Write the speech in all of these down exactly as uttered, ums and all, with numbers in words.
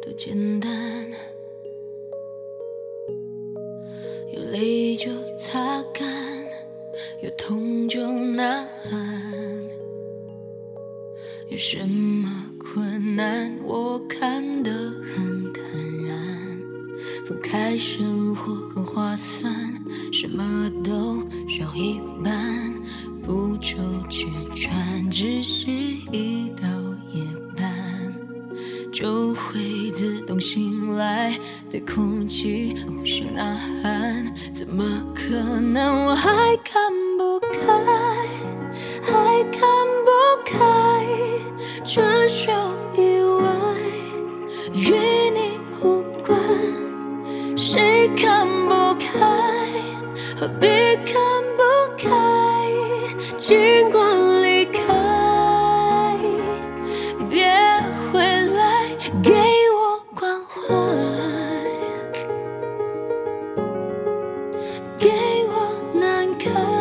多简单，有泪就擦干，有痛就呐喊。有什么困难我看得很坦然，分开生活很划算，什么都少一半，不愁吃穿，只是一到夜半就会自动醒来，对空气无声呐喊。怎么可能我还看不开，还看不开，纯属意外，与你无关。谁看不开，何必看不开，尽管离开，别回来给我关怀，给我难堪。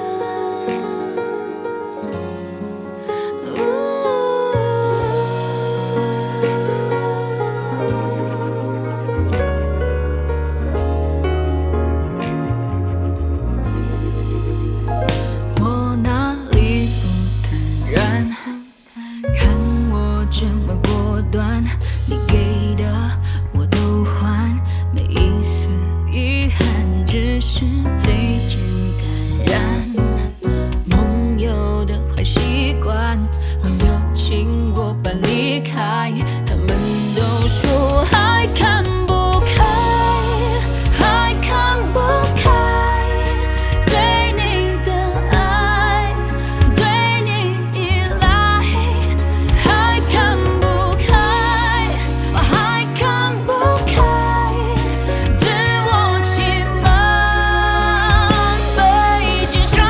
我哪里不坦然？看我这么果断，你给的我都还，没一丝遗憾，只是最近感染。梦游的坏习惯，朋友请我搬离开，他们都说还看不开，还看不开，对你的爱，对你依赖，还看不开，我还看不开，自我欺瞒被揭穿。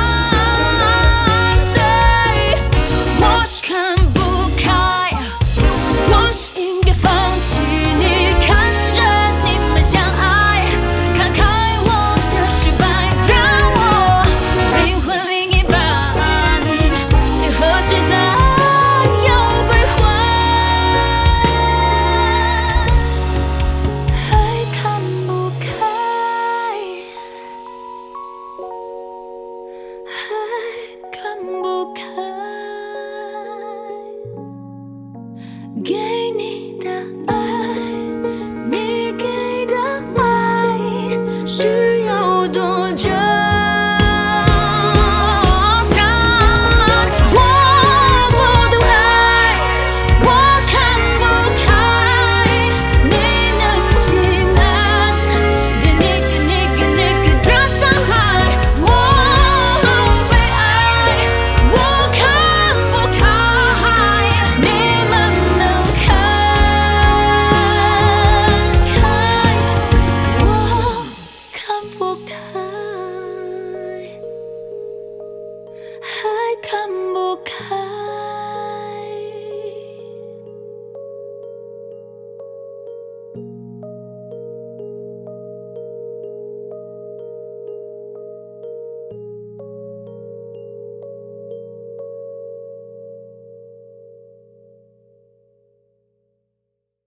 对，我是看不开，我是应该放弃你，看着你们相爱，看开我的失败，让我灵魂另一半，你和谁在有归还？还看不开，还看不开，给你